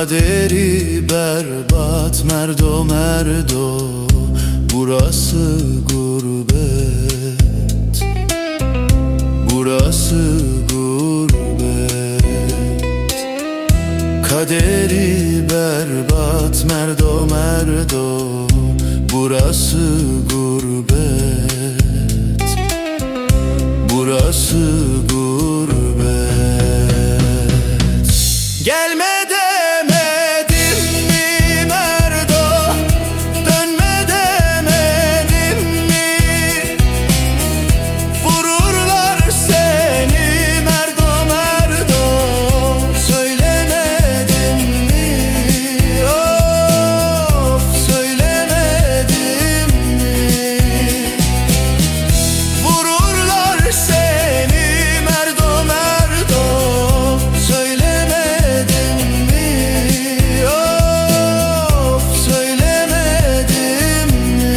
Kaderi berbat merdo merdo, burası gurbet, burası gurbet. Kaderi berbat merdo merdo, burası gurbet, burası gurbet. Gelme demedim mi merdo, dönme demedim mi? Vururlar seni merdo merdo, söylemedim mi? Of, söylemedim mi? Vururlar seni merdo merdo, söylemedim mi? Of, söylemedim mi?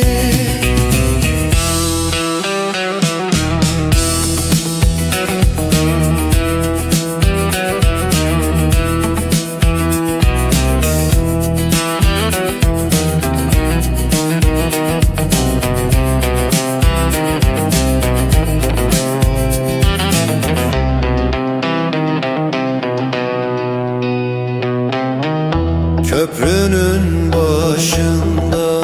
Köprünün başında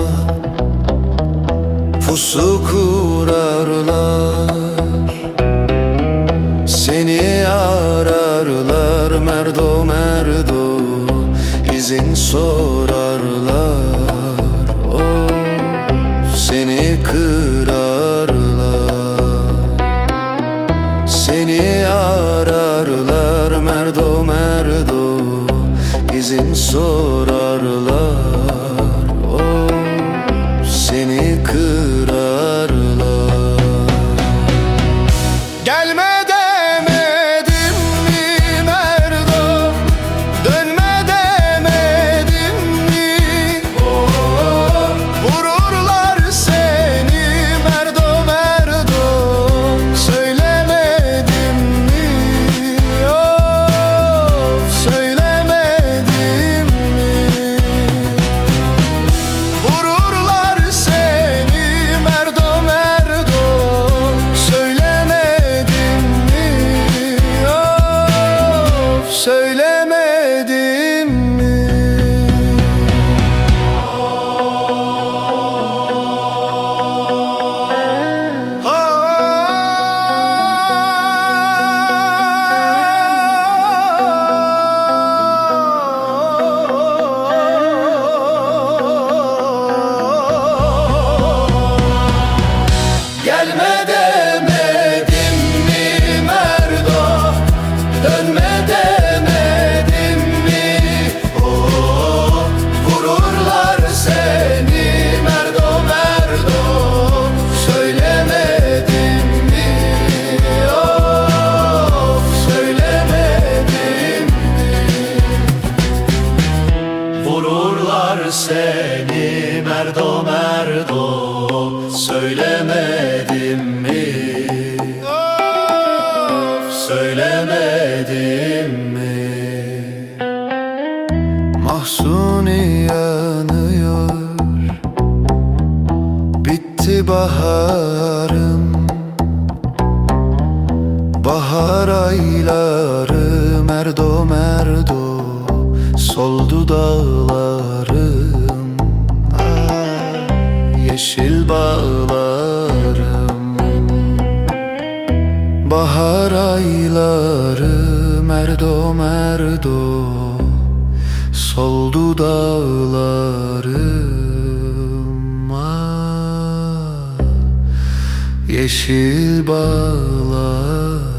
pusu kurarlar, seni ararlar merdo merdo, izin sorarlar. Oh, seni kırarlar, seni ararlar merdo merdo, izin sorarlar. Oh, seni kırarlar. Gelme demedim mi merdo, dönme demedim mi? Oh, vururlar seni merdo merdo, söylemedim mi? Oh, söylemedim mi? Vururlar seni merdo merdo, söylemedim mi? Of, söylemedim mi? Gelme demedim mi merdo, dönme demedim mi? Oh, vururlar seni merdo merdo, söylemedim mi? Oh, söylemedim mi? Vururlar seni merdo merdo, söylemedim mi? Of, söylemedim mi? Mahsuni yanıyor, bitti baharım, bahar ayları merdo merdo, soldu dağlarım. Yeşil bağlarım, bahar ayları merdo merdo, soldu dağlarım. Yeşil bağlar.